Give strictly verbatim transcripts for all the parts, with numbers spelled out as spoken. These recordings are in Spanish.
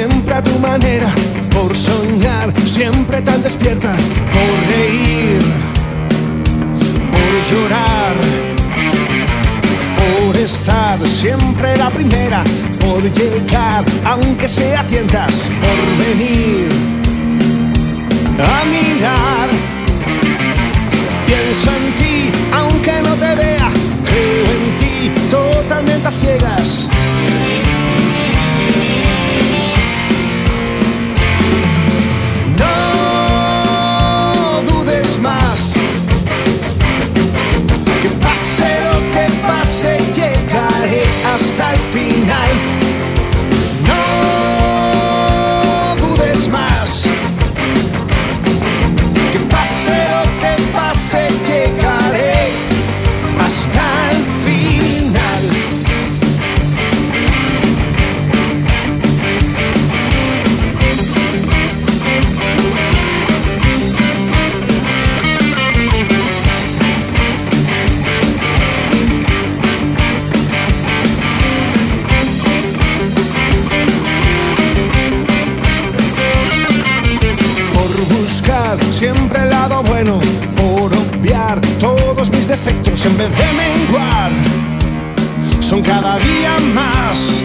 siempre a tu manera, por soñar, siempre tan despierta, por reír, por llorar, por estar siempre la primera, por llegar, aunque sea tientas, por venir a mirar. Pienso en ti, aunque no te vea, creo en ti, totalmente a ciegas. No dudes más, que pase lo que pase, llegaré hasta el final. No dudes más, que pase lo que pase, llegaré hasta el final. Siempre el lado bueno, por obviar todos mis defectos en vez de menguar, son cada día más.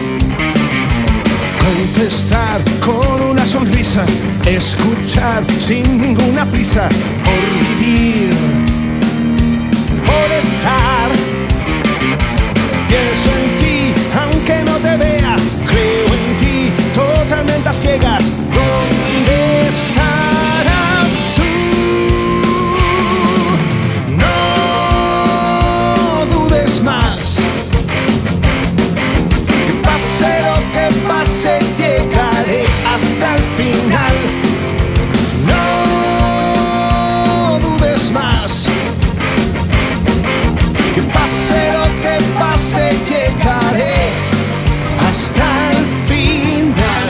Contestar con una sonrisa, escuchar sin ninguna prisa, por vivir, por estar. Pienso en ti, aunque no te vea, creo en ti, totalmente a ciegas. ¿Dónde estarás tú? No dudes más, que pase lo que pase, llegaré hasta el final. No dudes más, que pase lo que pase, llegaré hasta el final.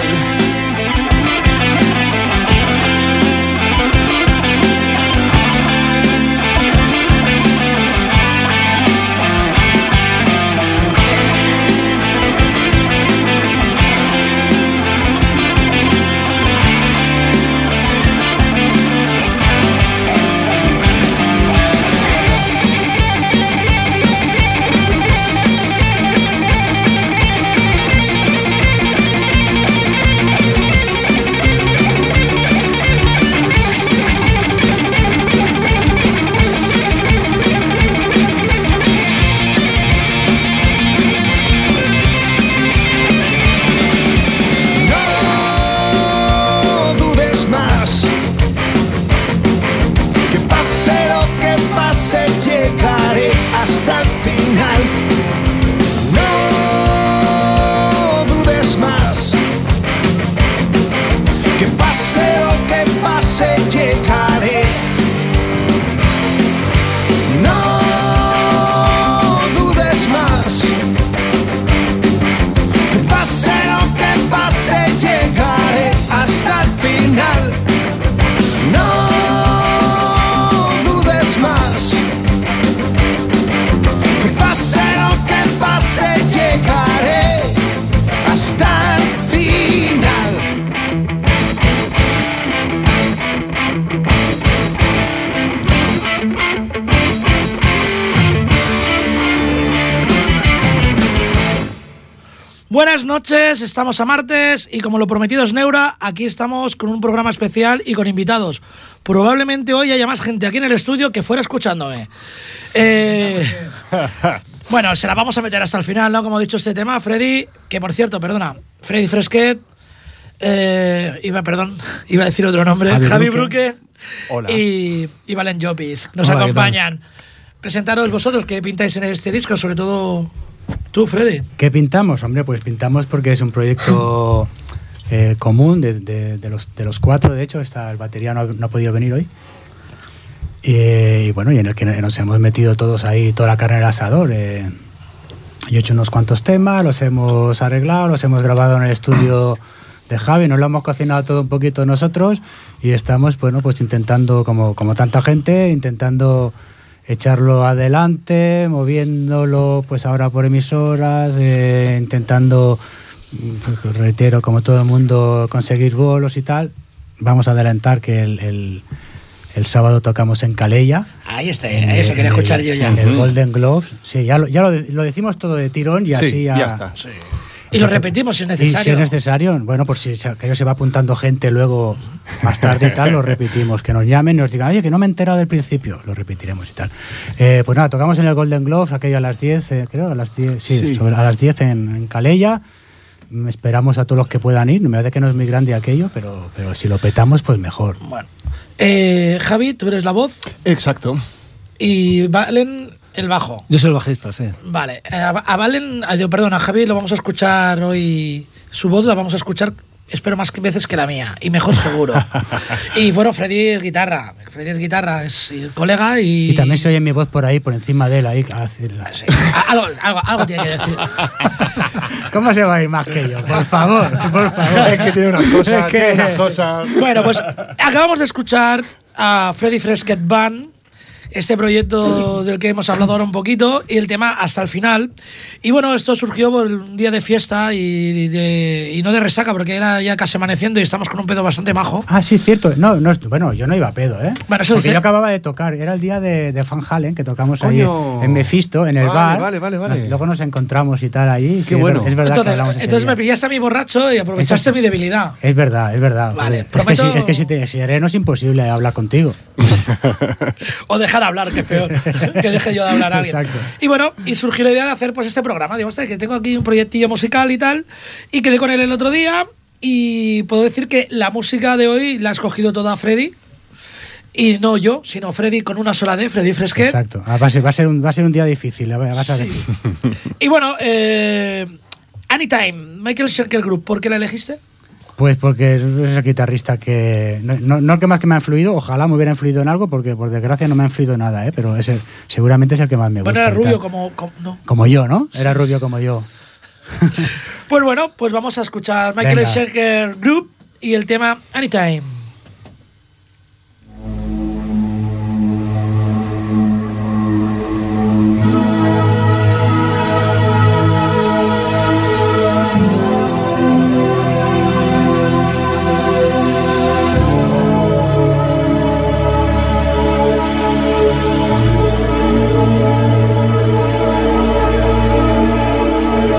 Buenas noches, estamos a martes y como lo prometido es Neura, aquí estamos con un programa especial y con invitados. Probablemente hoy haya más gente aquí en el estudio que fuera escuchándome. Eh, bueno, se la vamos a meter hasta el final, ¿no? Como he dicho, este tema, Freddy, que por cierto, perdona, Freddy Fresquet, eh, iba, perdón, iba a decir otro nombre, Javi, Javi Bruque, Hola. y, y Valen Llopis, nos Hola, acompañan. Presentaros vosotros, ¿qué pintáis en este disco? Sobre todo tú, Freddy. ¿Qué pintamos? Hombre, pues pintamos porque es un proyecto eh, común de, de, de, los, de los cuatro. De hecho, está, el batería no ha, no ha podido venir hoy. Y, y bueno, y en el que nos hemos metido todos ahí, toda la carne en el asador. Eh, yo he hecho unos cuantos temas, los hemos arreglado, los hemos grabado en el estudio de Javi, nos lo hemos cocinado todo un poquito nosotros y estamos, bueno, pues intentando, como, como tanta gente, intentando echarlo adelante, moviéndolo pues ahora por emisoras, eh, intentando pues, reitero, como todo el mundo, conseguir bolos y tal. Vamos a adelantar que el, el, el sábado tocamos en Calella. Ahí está, eso quería escuchar el, yo ya. En el Golden Glove. Sí, ya lo, ya lo, lo decimos todo de tirón y Sí, así ya, ya está. Sí. Y lo repetimos si es Y si necesario. es necesario, bueno, por si se- que se va apuntando gente luego más tarde y tal, lo repetimos. Que nos llamen y nos digan, oye, que no me he enterado del principio, lo repetiremos y tal. Eh, pues nada, tocamos en el Golden Glove, aquello a las diez, eh, creo, a las diez, sí, Sí. sobre- a las diez en, en Calella. Mm, Esperamos a todos los que puedan ir. Me parece que no es muy grande aquello, pero, pero si lo petamos, pues mejor. Bueno. Eh, Javi, tú eres la voz Exacto. y Valen el bajo. Yo soy el bajista, sí. Vale, eh, a, a Valen, a, perdón, a Javi lo vamos a escuchar hoy, su voz la vamos a escuchar, espero más que veces que la mía, y mejor seguro. Y bueno, Freddy es guitarra, Freddy es guitarra, es colega y... Y también se oye mi voz por ahí, por encima de él, ahí. a decirla. Sí, a- algo, algo, algo tiene que decir. ¿Cómo se va a ir más que yo? Por favor, por favor. Es que tiene unas cosas, Es que- tiene unas cosas. Bueno, pues acabamos de escuchar a Freddy Fresquet Band, este proyecto del que hemos hablado ahora un poquito, y el tema Hasta el final. Y bueno, esto surgió por un día de fiesta y, de- y no de resaca, porque era ya casi amaneciendo y estamos con un pedo bastante majo. Ah, sí, es cierto. No, no, bueno, yo no iba a pedo, ¿eh? Bueno, eso Porque dice- yo acababa de tocar. Era el día de, de Van Halen, que tocamos ahí Coño. en Mephisto, en el Vale, bar. vale, vale, vale. Nos- luego nos encontramos y tal ahí. Qué sí, bueno. Es, ver- es verdad que Entonces, hablamos ese entonces me día. pillaste a mi borracho y aprovechaste Exacto. mi debilidad. Es verdad, es verdad. Vale, Es que, prometo- si, es que si te si eres, no es imposible hablar contigo. O dejar hablar, que es peor, que deje yo de hablar a alguien. Exacto. Y bueno, y surgió la idea de hacer pues este programa. Digo, "Ostras, que tengo aquí un proyectillo musical y tal", y quedé con él el otro día y puedo decir que la música de hoy la ha escogido toda Freddy. Y no yo, sino Freddy con una sola D, Freddy Fresquet. Exacto. Ah, va, a ser, va, a ser un, va a ser un día difícil. va- vas a ver. Sí. Y bueno, eh, Anytime, Michael Schenker Group, ¿por qué la elegiste? Pues porque es el guitarrista que... No, no, no el que más que me ha influido, ojalá me hubiera influido en algo, porque por desgracia no me ha influido nada, ¿eh? Pero es el- seguramente es el que más me gusta. Bueno, era y rubio tal. como, como- no. Como yo, ¿no? Era rubio como yo. Pues bueno, pues vamos a escuchar Michael Venga. Schenker Group y el tema Anytime.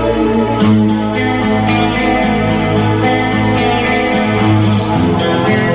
Thank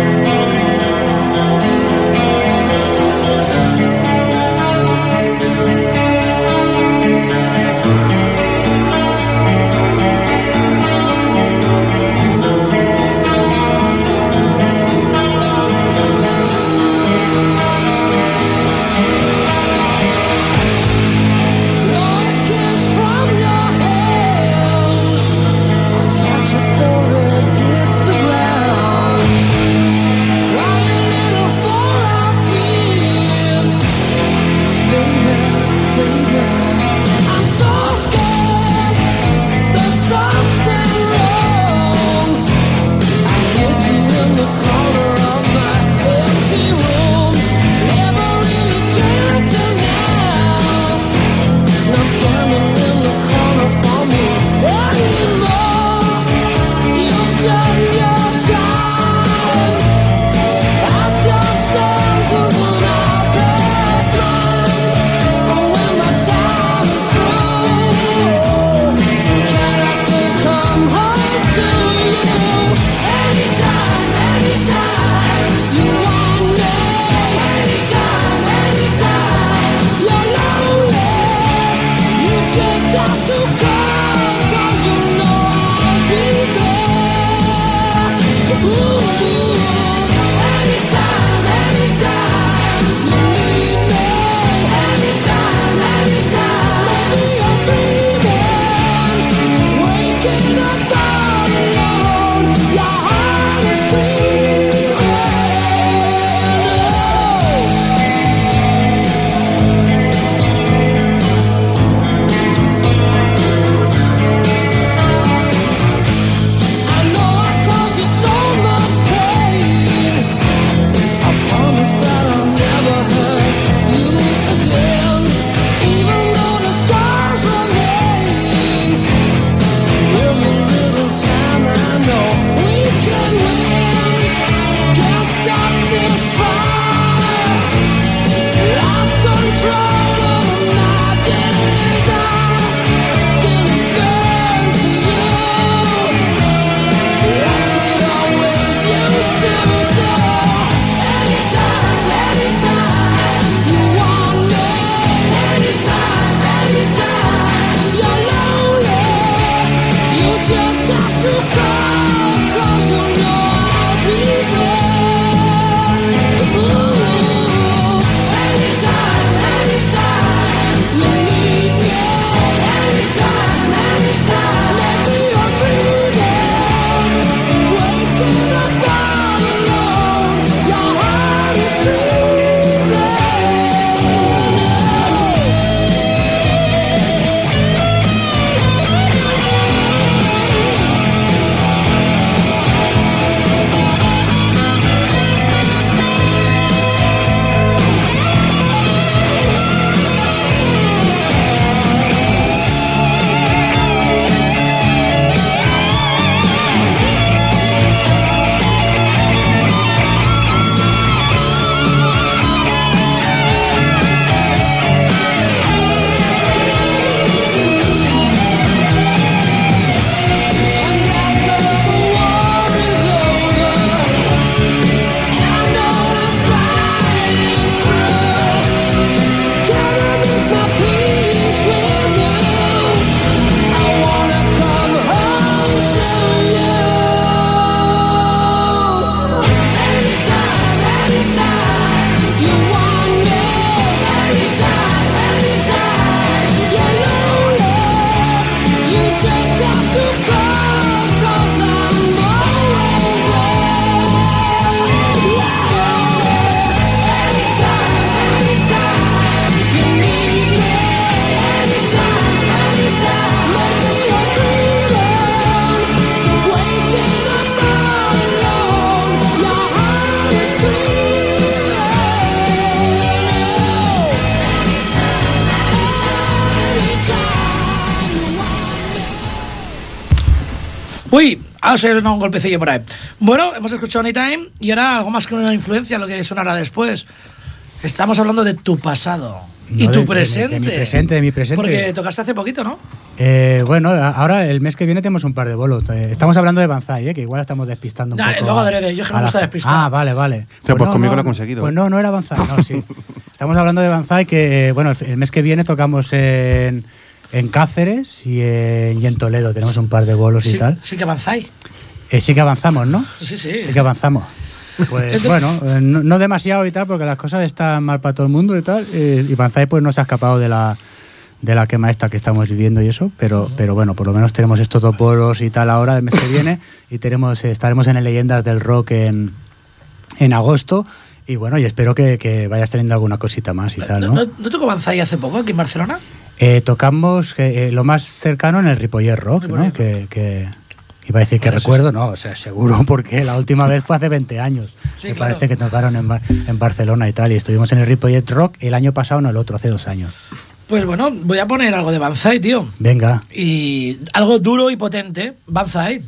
Uy, ha sido un golpecillo por ahí. Bueno, hemos escuchado Anytime y ahora algo más que una influencia, lo que sonará después. Estamos hablando de tu pasado. No, y tu de, presente. De, de mi presente, de mi presente. Porque tocaste hace poquito, ¿no? Eh, bueno, ahora el mes que viene tenemos un par de bolos. Eh, estamos hablando de Banzai, eh, que igual estamos despistando un Nah, poco. luego adrede, yo que me a gusta la- despistar. Ah, vale, vale. O sea, pues no, conmigo no, lo he conseguido. Pues no, no era Banzai, no, sí. Estamos hablando de Banzai que, eh, bueno, el, el mes que viene tocamos en, en Cáceres y en, y en Toledo. Tenemos un par de bolos Sí, y tal. sí que avanzáis. Eh, sí que avanzamos, ¿no? Sí, sí. Sí que avanzamos. Pues bueno, eh, no, no demasiado y tal, porque las cosas están mal para todo el mundo y tal. eh, y Banzai pues no se ha escapado de la, de la quema esta que estamos viviendo y eso, pero, uh-huh. pero bueno, por lo menos tenemos estos dos bolos y tal ahora el mes que viene y tenemos eh, estaremos en el Leyendas del Rock en, en agosto. Y bueno, y espero que, que vayas teniendo alguna cosita más y tal, ¿no? ¿No, no tocó Banzai hace poco aquí en Barcelona? Eh, tocamos eh, lo más cercano en el Ripollet Rock, Ripollet. ¿no? Que, que iba a decir que Bueno, recuerdo, no, o sea, seguro, porque la última vez fue hace veinte años. Sí, Me claro. parece que tocaron en, Bar- en Barcelona y tal, y estuvimos en el Ripollet Rock el año pasado, no el otro, hace dos años. Pues bueno, voy a poner algo de Banzai, tío. Venga. Y algo duro y potente, Banzai.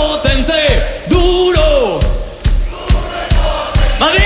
potente, duro. Madrid.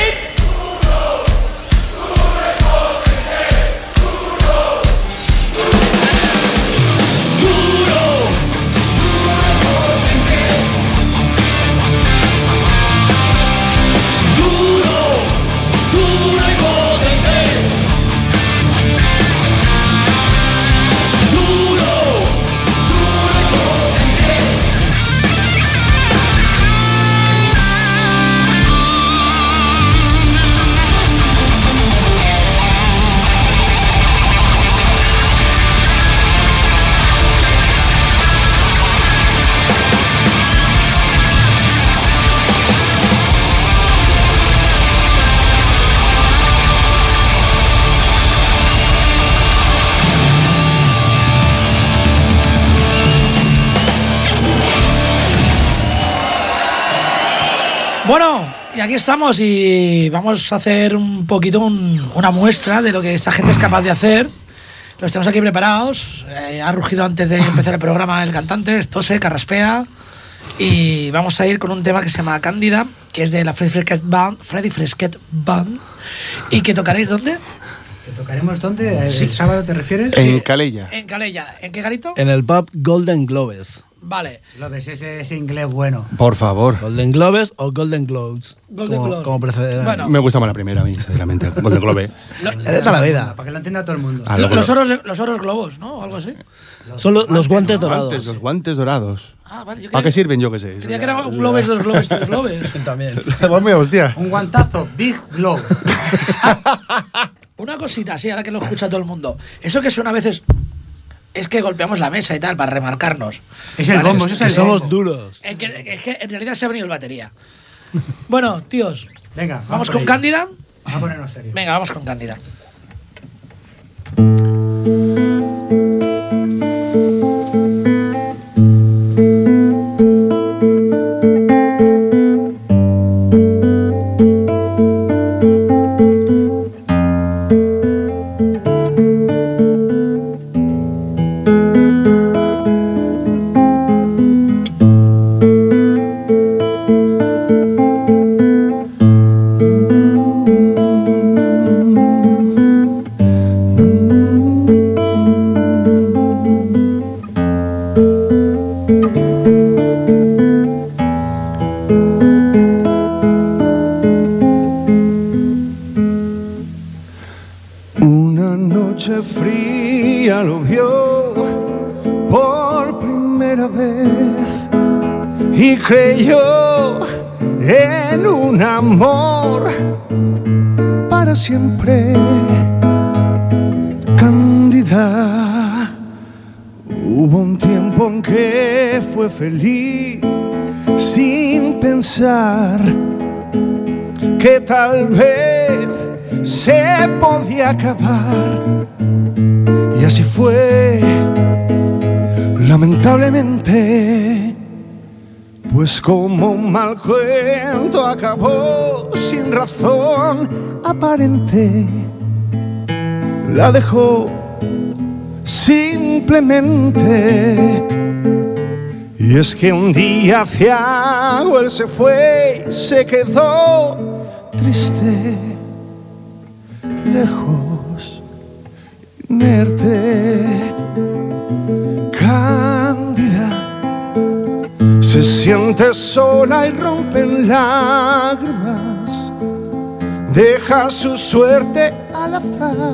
Bueno, y aquí estamos y vamos a hacer un poquito un, una muestra de lo que esta gente es capaz de hacer. Los tenemos aquí preparados. Eh, ha rugido antes de empezar el programa el cantante, tose, carraspea. Y vamos a ir con un tema que se llama Cándida, que es de la Freddy Fresquet Band, Freddy Fresquet Band. ¿Y que tocaréis dónde? ¿Que tocaremos dónde? ¿El Sí. sábado te refieres? En Calella. En Calella. ¿En qué garito? En el pub Golden Globes. Vale. Lo ves, ese, ese inglés bueno. Por favor. Golden Globes o Golden Globes. Golden como, Globes. como precederá. Bueno. Me gusta más la primera a mí, sinceramente. Golden Globe. Lo- Es de toda la vida. Para que lo entienda todo el mundo. Ah, lo- luego los, lo- oros, los oros globos, ¿no? O algo así. Son lo- los guantes dorados. Guantes, los guantes dorados. Ah, vale. Yo ¿Para qué creía, sirven? Yo qué sé. creía que era un globes, dos globes, tres globes. También. Vamos, hostia. Un guantazo, Big Globe. Una cosita, sí, ahora que lo escucha todo el mundo. Eso que suena a veces es que golpeamos la mesa y tal para remarcarnos. Es el Vale, bombo, es eso Que es el somos bombo. duros. Es que, es que en realidad se ha venido el batería. Bueno, tíos, Venga, ¿vamos por con ello. Cándida? Vamos a ponernos serios. Venga, vamos con Cándida. Una noche fría lo vio por primera vez y creyó en un amor para siempre. Cándida, hubo un tiempo en que fue feliz sin pensar que tal vez se podía acabar. Y así fue, lamentablemente, pues como un mal cuento acabó sin razón aparente. La dejó simplemente. Y es que un día hacia algo él se fue y se quedó triste, lejos, inerte. Cándida se siente sola y rompe en lágrimas, deja su suerte al azar.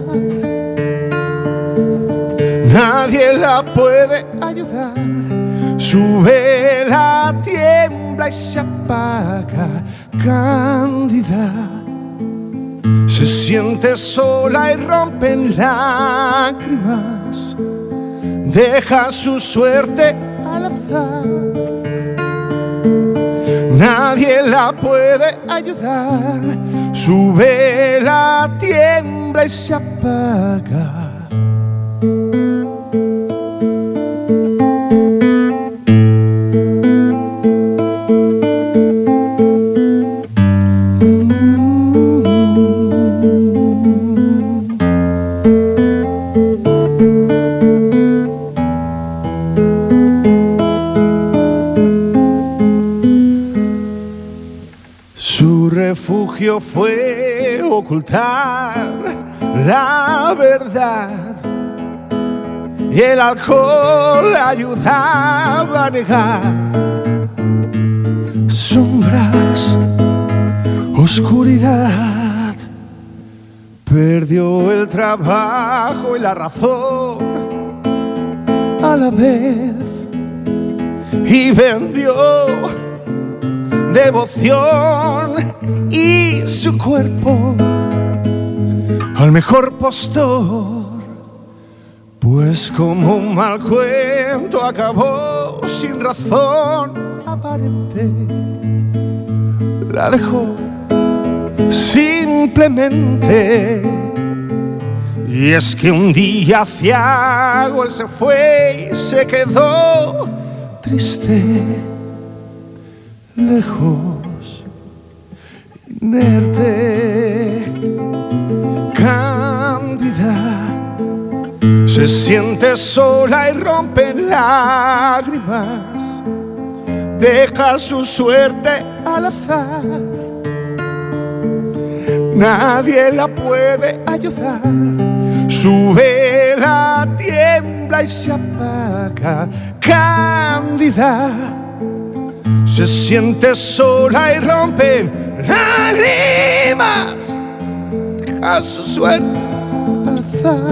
Nadie la puede ayudar, su vela tiembla y se apaga. Cándida se siente sola y rompe en lágrimas, deja su suerte al azar. Nadie la puede ayudar, su vela tiembla y se apaga. refugio fue ocultar la verdad y el alcohol ayudaba a negar sombras, oscuridad. Perdió el trabajo y la razón a la vez y vendió devoción y su cuerpo al mejor postor, pues como un mal cuento acabó sin razón aparente, la dejó simplemente. Y es que un día ciago él se fue y se quedó triste, lejos, inerte. Cándida se siente sola y rompe en lágrimas, deja su suerte al azar. Nadie la puede ayudar, su vela tiembla y se apaga. Cándida se siente sola y rompe en lágrimas, deja su suerte al azar.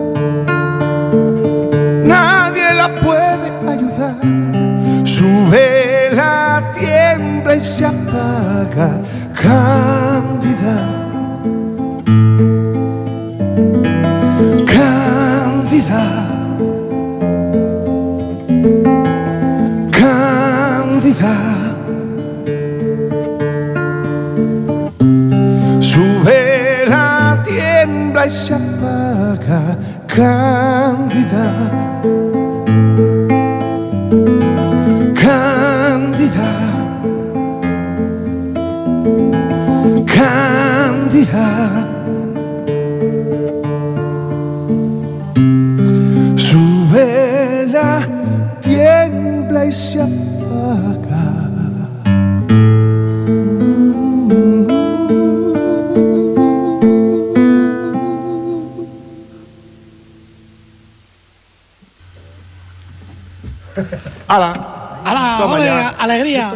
Nadie la puede ayudar, su vela tiembla y se apaga. Cándida, Cándida, Cándida. Su vela tiembla y se apaga. Cándida, Cándida, Cándida. Su vela tiembla y se apaga. ¡Hala! ¡Hala! Toma ¡Ole! ya. ¡Alegría!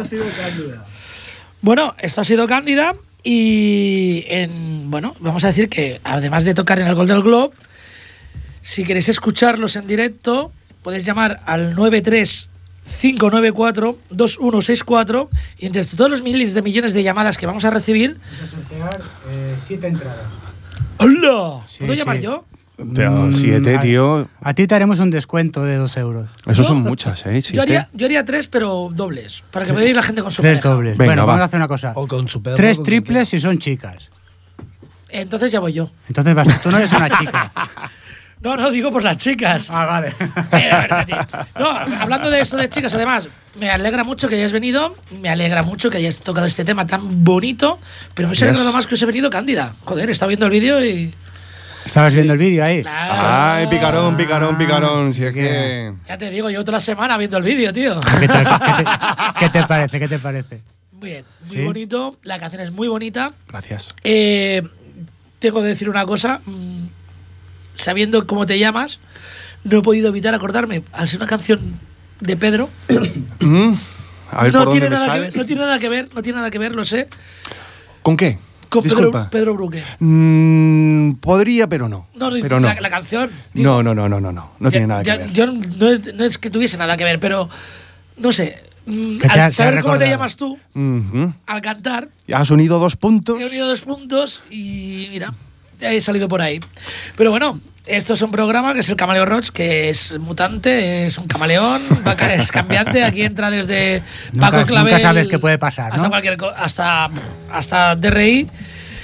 Bueno, esto ha sido Cándida y en, bueno, vamos a decir que además de tocar en el Golden Globe, si queréis escucharlos en directo, podéis llamar al nueve tres cinco nueve cuatro dos uno seis cuatro y entre todos los miles de millones de llamadas que vamos a recibir, Vamos a sortear eh, siete entradas. ¡hola! Sí, ¿Puedo sí. llamar yo? Pero siete, a- tío. A ti te haremos un descuento de dos euros. Eso Yo- son muchas, ¿eh? Yo Siete. haría, yo haría tres, pero dobles, para que pueda ir la gente con su Tres pareja. dobles. Venga, bueno, va. vamos a hacer una cosa. O con su perro. Tres con quien triples si son chicas. Entonces ya voy yo. Entonces vas, tú no eres una chica. No, no, digo por las chicas. Ah, vale. Eh, la verdad, tío. No, hablando de esto de chicas, además, me alegra mucho que hayas venido, me alegra mucho que hayas tocado este tema tan bonito, pero me hubiese Yes. alegrado más que os he venido Cándida. Joder, he estado viendo el vídeo y... Estabas viendo el vídeo ahí. Claro. Ay, picarón, picarón, picarón. Si es que. Ya te digo, yo toda la semana viendo el vídeo, tío. ¿Qué, tal- qué te, qué te parece? ¿Qué te parece? Muy bien, muy ¿Sí? bonito, la canción es muy bonita. Gracias. Eh, tengo que decir una cosa, mm, sabiendo cómo te llamas, no he podido evitar acordarme, al ser una canción de Pedro, Mm, A ver no por tiene, dónde me nada que sales. ver, no tiene nada que ver, no tiene nada que ver, lo sé, ¿Con qué? con Pedro, Disculpa. Pedro Bruque. Mm, podría, pero no. No, no, pero no. La, la canción. digo, no, no, no, no, no, no. No ya- tiene nada ya- que ver. Yo no, es- no es que tuviese nada que ver, pero no sé. mm, Que te ha- te ha Al saber cómo te recordado. llamas tú, Ujú. al cantar, Ya has unido dos puntos. he unido dos puntos y mira, he salido por ahí. Pero bueno, esto es un programa que es el Camaleón Roach, que es mutante, es un camaleón, va ca- es cambiante. Aquí entra desde Nunca- Paco Clavel. nunca sabes qué puede pasar, ¿no? Hasta cualquier co- hasta, hasta D R I.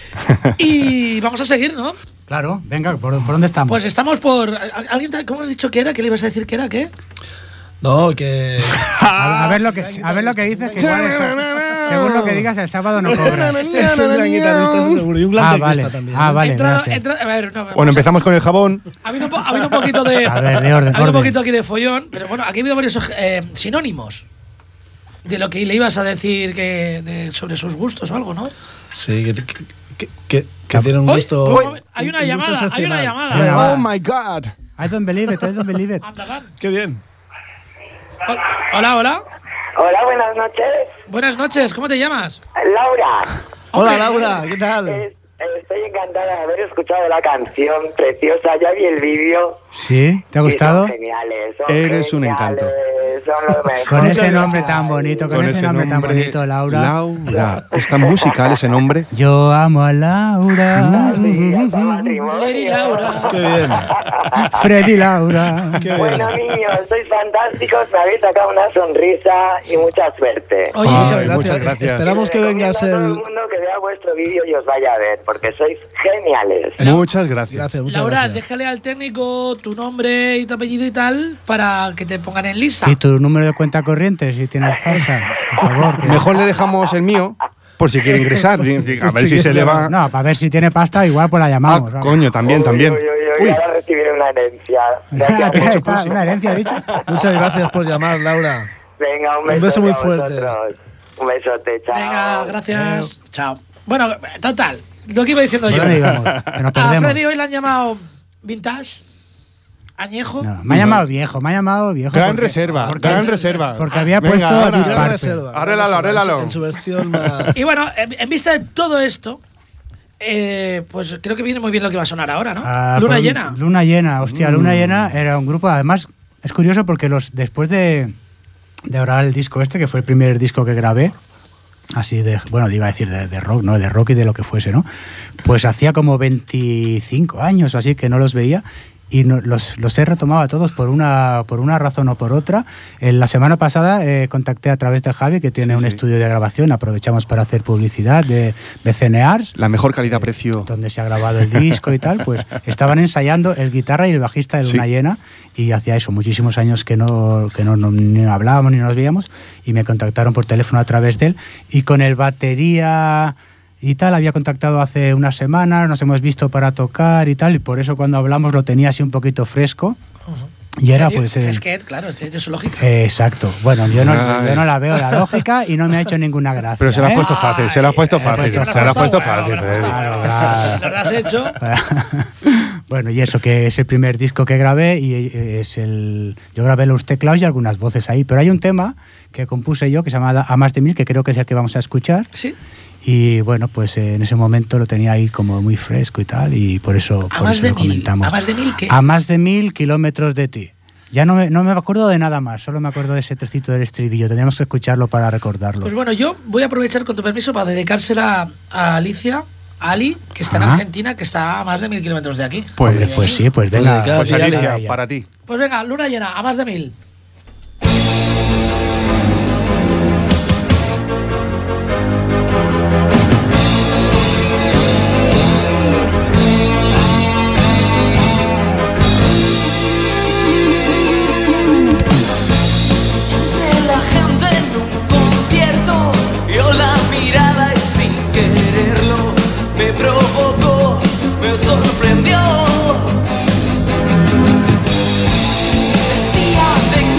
Y vamos a seguir, ¿no? Claro, venga, ¿por, por dónde estamos? Pues estamos por. ¿al- ¿Alguien, te- ¿Cómo has dicho que era? ¿Qué le ibas a decir que era? ¿Qué? No, que. a, a ver lo que, a ver lo que dices, que igual es- según lo que digas, el sábado no cobra. Este es un gran guitarrista, eso seguro. Y un gran Ah, teclista vale. también. Ah, ¿eh? vale, He entrado- gracias. he entrado- a ver, no, Bueno, vamos a- empezamos con el jabón. Ha habido, un po- ha habido un poquito de. A ver, de orden, Ha habido un orden. poquito aquí de follón, pero bueno, aquí ha habido varios eh, sinónimos. de lo que le ibas a decir que de, sobre sus gustos o algo, ¿no? Sí, que, que, que, que, que tiene un Uy, gusto. un momento, hay una un gusto llamada, hay una excepcional. llamada. Venga, va. Oh my God. I don't believe it, I don't believe it. Anda, van. Qué bien. Hol- Hola, hola. Hola, buenas noches. Buenas noches, ¿cómo te llamas? Laura, Hola, Hombre, Laura, ¿qué tal? eh, estoy encantada de haber escuchado la canción preciosa. Ya vi el vídeo. ¿Sí? ¿Te ha y gustado? Son geniales. Son Eres un geniales, encanto. Son los mejores. Con ese Muchas nombre gracias. tan bonito, con, ese nombre, tan bonito, Laura. Laura. Es tan musical ese nombre. Yo amo a Laura. Sí, hasta matrimonio. Lady Laura. Qué bien. Freddy Laura. Qué bien. Bueno, niños, sois fantásticos. Me habéis sacado una sonrisa y mucha suerte. Oye, Ay, Muchas gracias. muchas gracias. Esperamos que Recomiendo vengas a todo el el. mundo que vea vuestro vídeo y os vaya a ver, porque sois geniales. Muchas gracias. Gracias, muchas Laura, gracias. déjale al técnico tu nombre y tu apellido y tal para que te pongan en lista. ¿Y tu número de cuenta corriente si tienes pasta? Por favor. que- Mejor le dejamos el mío por si quiere ingresar. A ver si se le va. No, para ver si tiene pasta, igual pues la Ah, llamamos. ¿vale? coño, también, Uy, también. Uy, uy, uy, Uy. ahora recibiré una herencia. Gracias Ahí mucho. está, una herencia, dicho. Muchas gracias por llamar, Laura. Venga, un beso, Un beso muy a fuerte. vosotros. Un besote, chao. Venga, gracias. Chao. Bueno, total, lo que iba diciendo ¿Por yo. dónde íbamos? Que nos A perdemos. Freddy hoy le han llamado vintage, añejo. No, me ha llamado viejo, me ha llamado viejo. Gran porque- reserva, porque- gran reserva. Porque había Venga, puesto ahora, Deep Gran Purple. reserva. gran Arréglalo, reserva, en su- arréglalo. En su versión más. Y bueno, en, en vista de todo esto, eh, pues creo que viene muy bien lo que va a sonar ahora, ¿no? Ah, Luna por- llena. Luna llena, hostia, Mm. Luna llena era un grupo, además es curioso porque los después de, de grabar el disco este, que fue el primer disco que grabé, así de, bueno, iba a decir de, de rock, ¿no? De rock y de lo que fuese, ¿no? Pues hacía como veinticinco años o así que no los veía. Y no- los, los he retomado a todos por una, por una razón o por otra. En la semana pasada eh, contacté a través de Javi, que tiene Sí, un sí. estudio de grabación, aprovechamos para hacer publicidad de B C N Arts, La mejor calidad-precio. donde se ha grabado el disco y tal, pues estaban ensayando el guitarra y el bajista de Luna Sí. Llena, y hacía eso, muchísimos años que no, que no, no- ni hablábamos ni nos veíamos, y me contactaron por teléfono a través de él, y con el batería y tal, había contactado hace unas semanas, nos hemos visto para tocar y tal, y por eso cuando hablamos lo tenía así un poquito fresco, y era pues... eh, Fresquet, claro, es de su lógica. eh, exacto, bueno, yo no, Ay. yo no la veo la lógica y no me ha hecho ninguna gracia. Pero se lo has ¿eh? puesto fácil, se lo has puesto Ay, fácil. puesto Se lo has puesto bueno, fácil. me lo has puesto Freddy. bueno. Claro. Lo has hecho. Bueno, y eso, que es el primer disco que grabé y eh, es el... Yo grabé los teclados y algunas voces ahí, pero hay un tema que compuse yo que se llama A Más de Mil, que creo que es el que vamos a escuchar. Sí. Y bueno, pues eh, en ese momento lo tenía ahí como muy fresco y tal, y por eso, A por más eso de lo mil. comentamos. ¿A más de mil qué? A más de mil kilómetros de ti. Ya no me, no me acuerdo de nada más, solo me acuerdo de ese trocito del estribillo. Tendríamos que escucharlo para recordarlo. Pues bueno, yo voy a aprovechar con tu permiso para dedicársela a Alicia, a Ali, que está en Ajá. Argentina, que está a más de mil kilómetros de aquí. Pues, Hombre, pues sí, pues venga. Pues pues ya le- Alicia, ya. para ti. Pues venga, luna llena, a más de mil. De la gente en un concierto, yo la miraba y sin quererlo me provocó, me sorprendió. Vestía de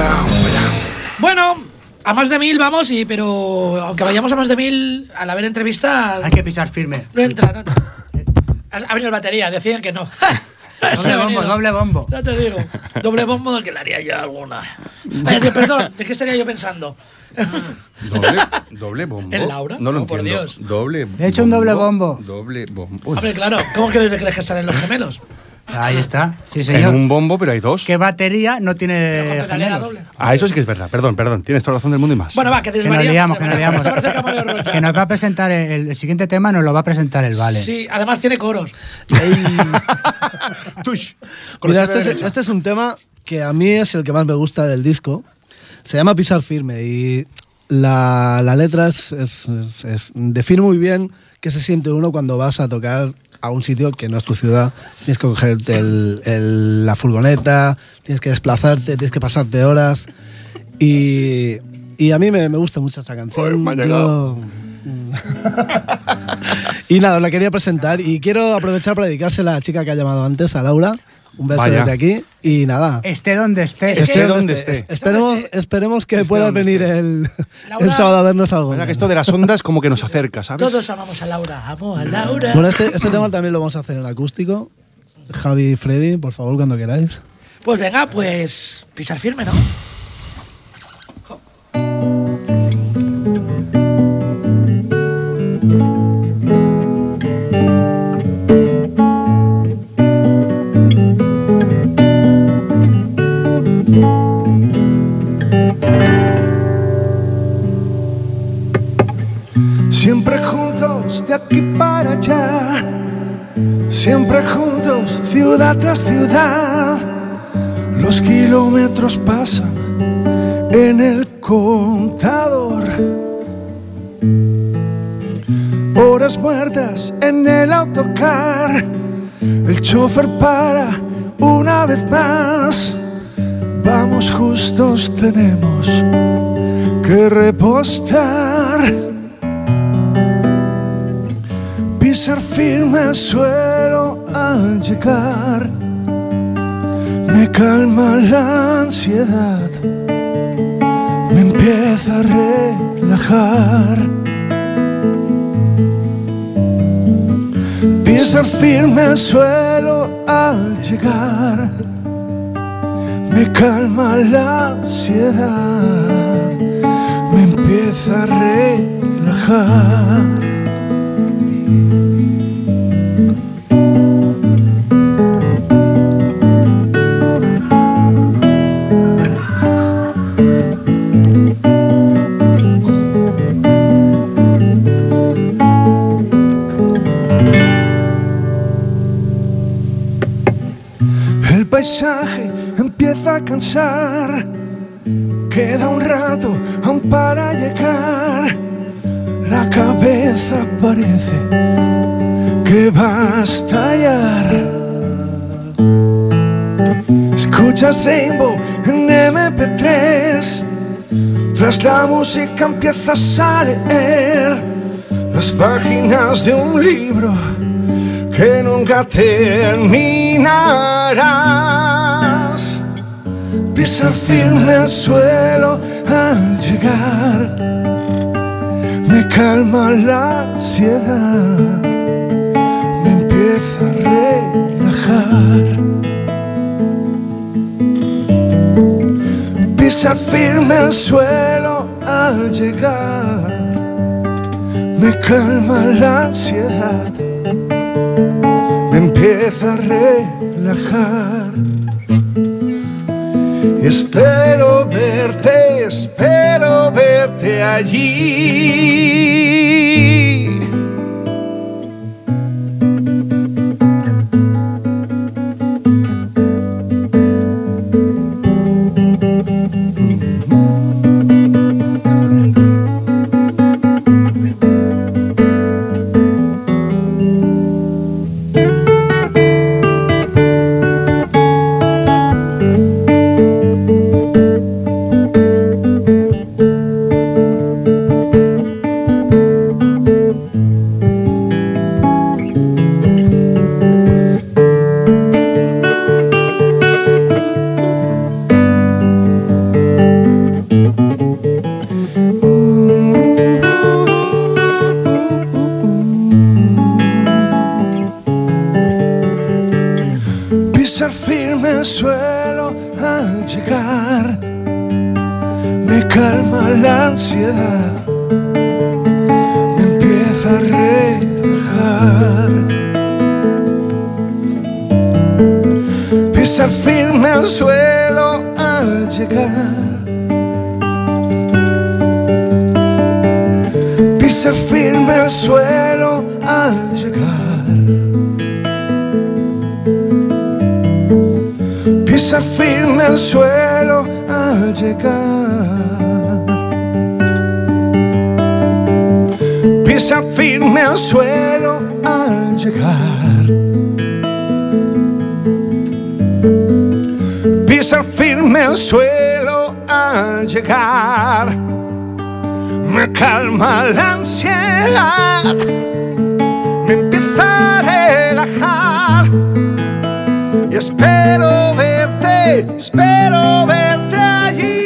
Bueno, a más de mil vamos, y pero aunque vayamos a más de mil, al haber entrevista... Hay que pisar firme. No entra, no entra. Ha venido el batería, decían que no. Doble bombo, doble bombo. Ya te digo, doble bombo del que le haría yo alguna. Ay, tío, perdón, ¿de qué estaría yo pensando? ¿Doble, doble bombo? ¿En Laura? No lo Oh, por entiendo. Dios. Doble He hecho un doble bombo. Doble bombo. Hombre, claro, ¿cómo que desde crees que salen los gemelos? Ahí está, sí En señor. un bombo, pero hay dos. ¿Qué batería no Pero con tiene pedalera gemelos? doble. Ah, eso sí que es verdad. Perdón, perdón. Tienes toda la razón del mundo y más. Bueno, va, que Que nos desvariamos. liamos, que nos liamos. Esto parece Camarero Rocha. Que nos va a presentar el, el siguiente tema, nos lo va a presentar el Vale. Sí, además tiene coros. Tush. Mira, este es, este es un tema que a mí es el que más me gusta del disco. Se llama Pisar Firme y la, la letra es, es, es- es- define muy bien qué se siente uno cuando vas a tocar a un sitio que no es tu ciudad. Tienes que cogerte el- el- la furgoneta, tienes que desplazarte, tienes que pasarte horas. Y, y a mí me, me gusta mucho esta canción. Joder, me ha Yo- llegado. y nada, os la quería presentar y quiero aprovechar para dedicársela a la chica que ha llamado antes, a Laura. Un beso Vaya. desde aquí y nada. Esté donde esté. Es Esté que- donde esté. esté. Esperemos, esperemos que Esté pueda donde venir esté. el, Laura- el sábado a vernos algo. O sea, que esto de las ondas como que nos acerca, ¿sabes? Todos amamos a Laura. Amo a Laura. Bueno, este, este tema también lo vamos a hacer en acústico. Javi y Freddy, por favor, cuando queráis. Pues venga, pues pisar firme, ¿no? Siempre juntos de aquí para allá, siempre juntos ciudad tras ciudad. Los kilómetros pasan en el contador, horas muertas en el autocar. El chofer para una vez más. Vamos justos, tenemos que repostar. Pisar firme el suelo al llegar. Me calma la ansiedad, me empieza a relajar. Pisar firme el suelo al llegar. Me calma la ansiedad, me empieza a relajar. El paisaje empieza a cansar, queda un rato aún para llegar. La cabeza parece que va a estallar. Escuchas Rainbow en eme pe tres, tras la música empiezas a leer las páginas de un libro que nunca terminarás. Pisar firme el suelo al llegar, me calma la ansiedad, me empieza a relajar. Pisar firme el suelo al llegar, me calma la ansiedad, me empieza a relajar. Y espero verte, espero verte allí. me calma la ansiedad, me empieza a relajar. Pisar firme el suelo al llegar, pisar firme el suelo al llegar, pisar firme el suelo al llegar, pisar firme el suelo al llegar, pisar firme el suelo al llegar. Me calma la ansiedad, me empieza a relajar y espero verte, espero verte allí.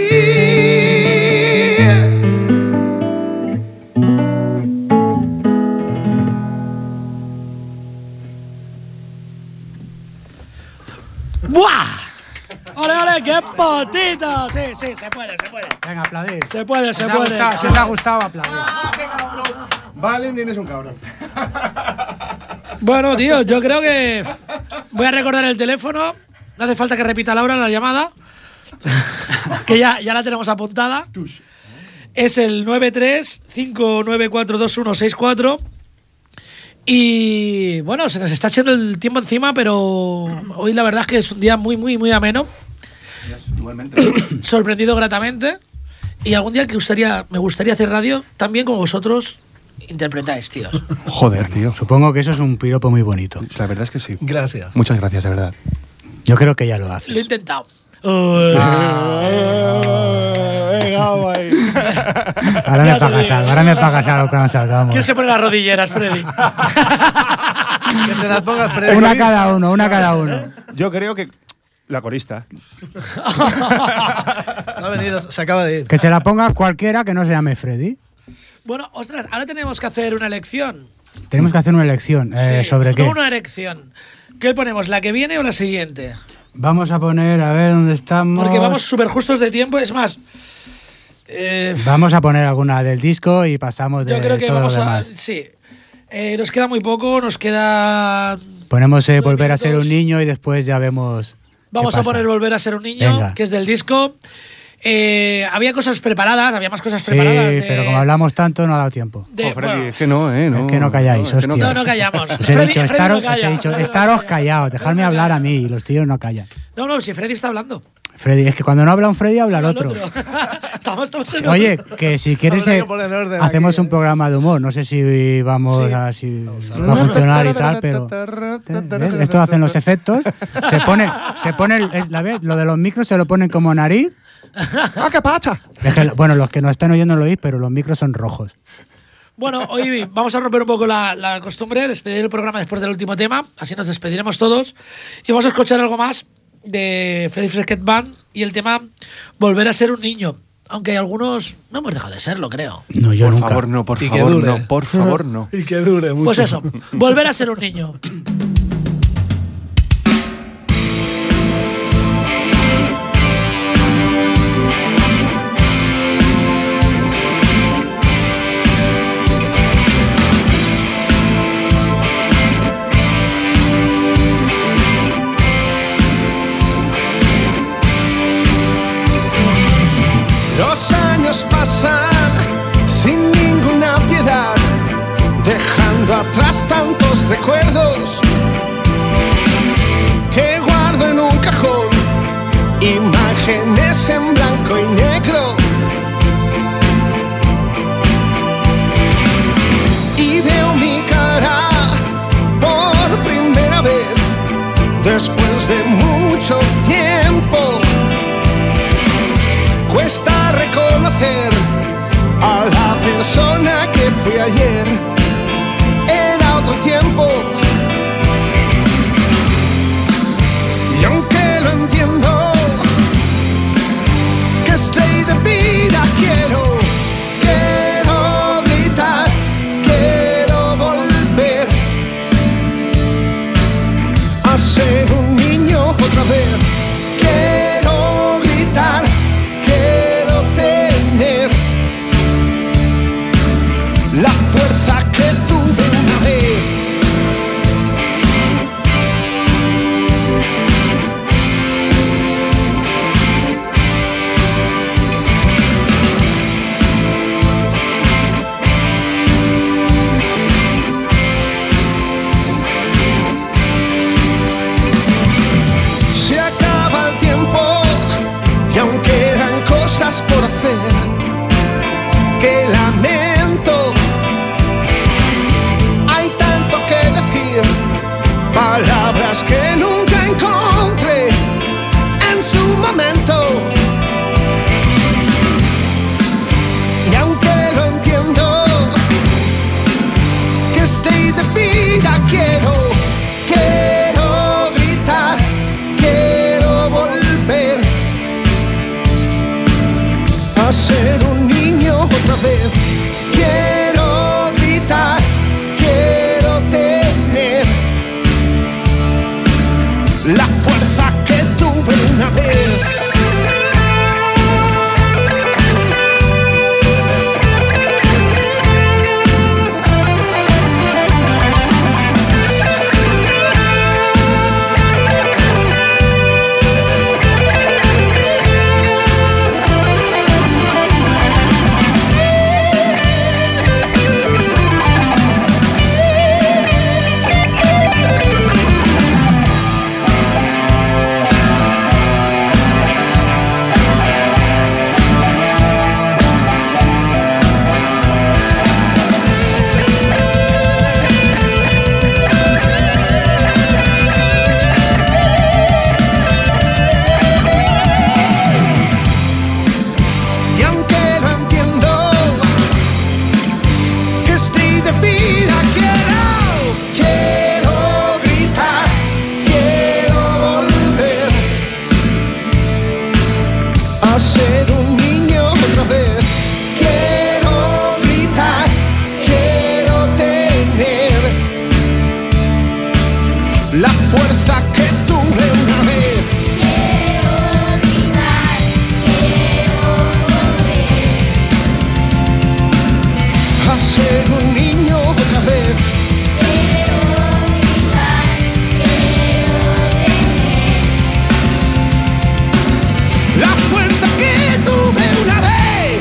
¡Buah! ¡Ole, ole! ¡Qué potito! Sí, sí, se puede, se puede. Venga, aplaudir. Se puede, se Si os ha puede. gustado, si os ha gustado, aplaudir. Valentín es un cabrón. Bueno, tío, yo creo que voy a recordar el teléfono. No hace falta que repita Laura la llamada, que ya, ya la tenemos apuntada. Es el nueve tres cinco nueve cuatro dos uno seis cuatro. Y bueno, se nos está echando el tiempo encima, pero hoy la verdad es que es un día muy, muy, muy ameno. Igualmente. Sorprendido gratamente. Y algún día que gustaría, me gustaría hacer radio también como vosotros interpretáis, tíos. Joder, tío. Supongo que eso es un piropo muy bonito. La verdad es que sí. Gracias. Muchas gracias, de verdad. Yo creo que ya lo hace. Lo he intentado. Ahora me Ya te pagas digo. algo, ahora me pagas algo cuando salgamos. ¿Quién se pone las rodilleras, Freddy? Que se las ponga Freddy. Una cada uno, una cada uno. Yo creo que la corista. No ha venido, se acaba de ir. Que se la ponga cualquiera que no se llame Freddy. Bueno, ostras, ahora tenemos que hacer una elección. Tenemos que hacer una elección. Eh, Sí, ¿Sobre no qué? una elección. ¿Qué ponemos, la que viene o la siguiente? Vamos a poner, a ver dónde estamos. Porque vamos súper justos de tiempo. Es más, eh, Vamos a poner alguna del disco y pasamos de yo creo que todo vamos lo a... demás. Sí. Eh, nos queda muy poco, nos queda... Ponemos eh, dos Volver a ser un minutos. niño y después ya vemos. Vamos qué a pasa. poner Volver a ser un niño, Venga. que es del disco. Eh, había cosas preparadas, había más cosas Sí, preparadas. de- pero como hablamos tanto no ha dado tiempo. de- Oh, Freddy, bueno, es que no, ¿eh? No, Es que no calláis, es que hostia. no, no callamos. Os he Freddy- dicho, Freddy estaros, no os he calla. dicho, Freddy no estaros calla. callados, dejadme Freddy no hablar a calla. mí y los tíos no callan. No, no, si Freddy está hablando. Freddy, es que cuando no habla un Freddy habla el Al otro. estamos, estamos en Oye, que si quieres Habrá que eh, poner orden hacemos aquí, un ¿eh? programa de humor. No sé si vamos Sí. a si va a funcionar y tal, pero ¿ves? Esto hacen los efectos. Se pone, se pone el- el- la vez, lo de los micros se lo ponen como nariz. ¡Ah, qué pacha! Es que, bueno, los que no están oyendo lo oís, pero los micros son rojos. Bueno, hoy vamos a romper un poco la, la costumbre, despedir el programa después del último tema, así nos despediremos todos y vamos a escuchar algo más de Freddy Fresquet Band y el tema Volver a ser un niño, aunque algunos no hemos dejado de serlo, creo. No, yo Por nunca. favor, no, por Y que favor, dure. no, por favor, no. Y que dure mucho. Pues eso, Volver a ser un niño. Los años pasan sin ninguna piedad, dejando atrás tantos recuerdos que guardo en un cajón, imágenes en blanco y negro. Y veo mi cara por primera vez después de mucho tiempo. Cuesta reconocer a la persona que fui ayer. Era otro tiempo. Y aunque lo entiendo, que es ley de vida, quiero, quiero gritar, quiero volver a ser un niño otra vez. Quiero gritar, quiero tener a ser un niño otra vez. Quiero gritar, quiero tener la fuerza que tuve una vez. La fuerza que tuve una vez. Quiero gritar, quiero volver a ser un niño otra vez. Quiero gritar, quiero tener la fuerza que tuve una vez.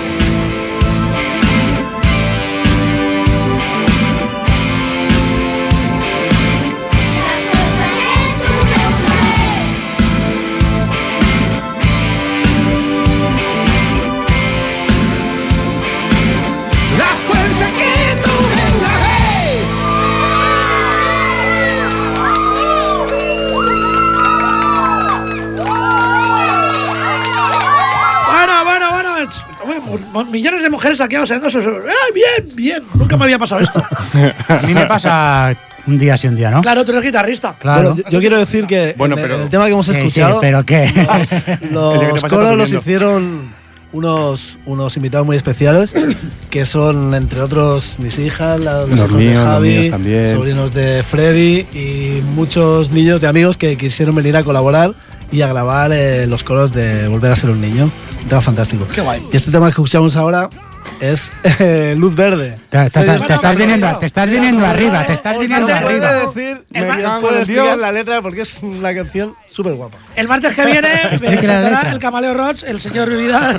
Millones de mujeres aquí observándose. ¡Ah, bien, bien! Nunca me había pasado esto. A mí me pasa un día sí, un día, ¿no? Claro, tú eres guitarrista. Claro. Bueno, yo, yo quiero decir que Bueno, en, pero- en el tema que hemos Sí, sí, escuchado, ¿pero qué? los, El que te los pasa coros los durmiendo. hicieron unos, unos invitados muy especiales, que son, entre otros, mis hijas, la- los, Los hijos míos, de los Javi, míos también. sobrinos de Freddy y muchos niños de amigos que quisieron venir a colaborar y a grabar eh, los coros de Volver a ser un niño. Un tema fantástico. Qué guay. Y este tema que escuchamos ahora es eh, Luz Verde. Te, te- te- Bueno, te estás bueno, viniendo, bueno. te estás viniendo arriba, te estás Os viniendo lo puedo arriba. decir, El me ma- os puedo explicar la letra porque es una canción súper guapa. El martes que viene me Explica la presentará letra. el Camaleo Roach, el señor Vidal.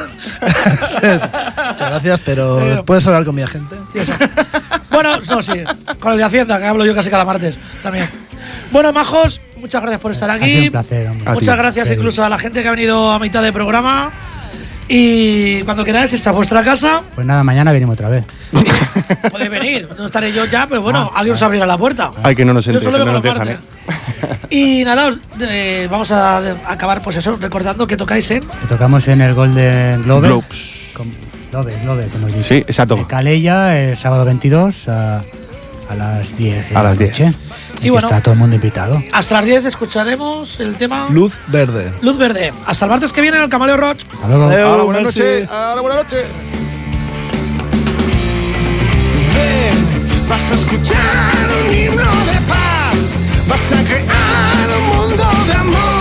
Muchas gracias, pero Pero- puedes hablar con mi agente. Y eso. Bueno, no, sí, con el de Hacienda, que hablo yo casi cada martes también. Bueno, majos, muchas gracias por estar Ha sido aquí. un placer, hombre. A ti. Muchas gracias Freddy. incluso a la gente que ha venido a mitad de programa. Y cuando queráis, esta es vuestra casa. Pues nada, mañana venimos otra vez. Podéis venir, no estaré yo ya, pero bueno, Ah, alguien os abrirá la puerta. Ay, que no nos Yo entre, solo que vengo no nos los dejan, ¿eh? martes. Y nada, os- eh, vamos a de- acabar pues eso, recordando que tocáis en Que tocamos en el Golden Globe. Globes. Con- Globes, Globes, hemos dicho. Sí, exacto. De Calella, el sábado veintidós a, a las diez. de A la las diez. noche. Y Y bueno. está todo el mundo invitado. hasta las diez escucharemos el tema Luz Verde. Luz Verde. Hasta el martes que viene en el Camaleo Roach. Hasta luego. Adeu. Ahora, buenas Merci. noches. Ahora, buenas noches. Ven, vas a escuchar un himno de paz, vas a crear un mundo de amor.